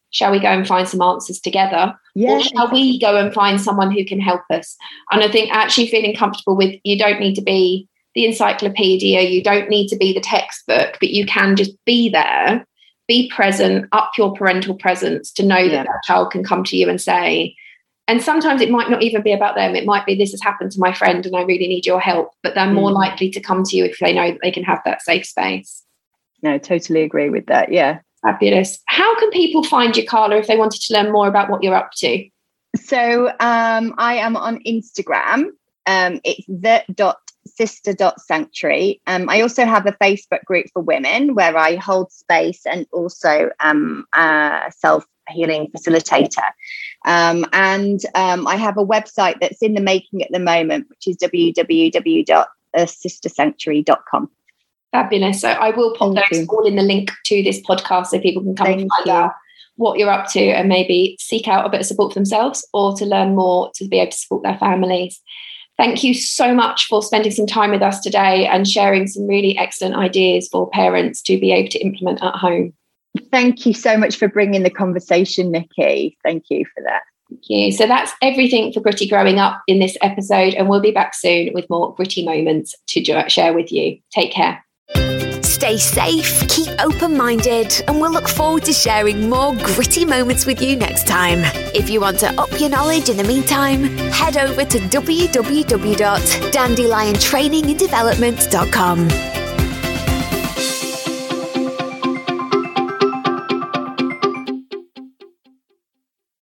shall we go and find some answers together? Yeah, or shall we go and find someone who can help us? And I think actually feeling comfortable with, you don't need to be the encyclopedia, you don't need to be the textbook, but you can just be there, be present, up your parental presence to know that that child can come to you and say, and sometimes it might not even be about them. It might be, this has happened to my friend and I really need your help. But they're more likely to come to you if they know that they can have that safe space. No, totally agree with that. Yeah. Fabulous. How can people find you, Carla, if they wanted to learn more about what you're up to? So I am on Instagram. It's the.sister.sanctuary. I also have a Facebook group for women where I hold space and also a self-healing facilitator. And I have a website that's in the making at the moment, which is www.sistersanctuary.com. Fabulous. So I will pop those all in the link to this podcast so people can come and find out what you're up to and maybe seek out a bit of support for themselves or to learn more to be able to support their families. Thank you so much for spending some time with us today and sharing some really excellent ideas for parents to be able to implement at home. Thank you so much for bringing the conversation, Nikki. Thank you for that. Thank you. So that's everything for Gritty Growing Up in this episode, and we'll be back soon with more gritty moments to share with you. Take care. Stay safe, keep open-minded, and we'll look forward to sharing more gritty moments with you next time. If you want to up your knowledge in the meantime, head over to www.dandeliontraininganddevelopment.com.